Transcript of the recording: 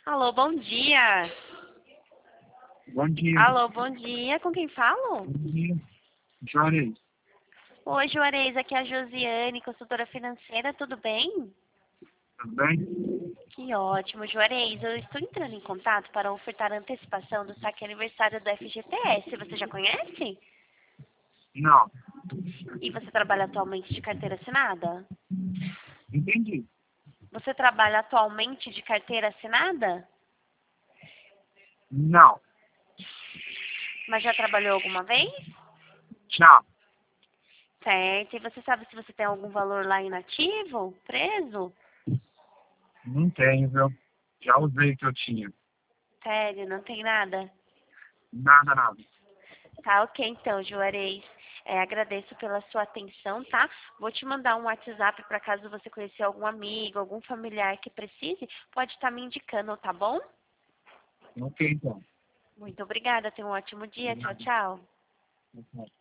Alô, bom dia. Bom dia. Alô, bom dia. Com quem falo? Bom dia. Juarez. Oi, Juarez. Aqui é a Josiane, consultora financeira. Tudo bem? Tudo bem? Que ótimo, Juarez. Eu estou entrando em contato para ofertar a antecipação do saque aniversário do FGTS. Você já conhece? Não. E você trabalha atualmente de carteira assinada? Entendi. Você trabalha atualmente de carteira assinada? Não. Mas já trabalhou alguma vez? Não. Certo. E você sabe se você tem algum valor lá inativo, preso? Não tenho, viu? Já usei o que eu tinha. Sério, não tem nada? Nada, nada. Tá, ok então, Juarez. Agradeço pela sua atenção, tá? Vou te mandar um WhatsApp para caso você conhecer algum amigo, algum familiar que precise, pode estar me indicando, tá bom? Ok, então. Muito obrigada, tenha um ótimo dia. Tchau, tchau. Obrigado.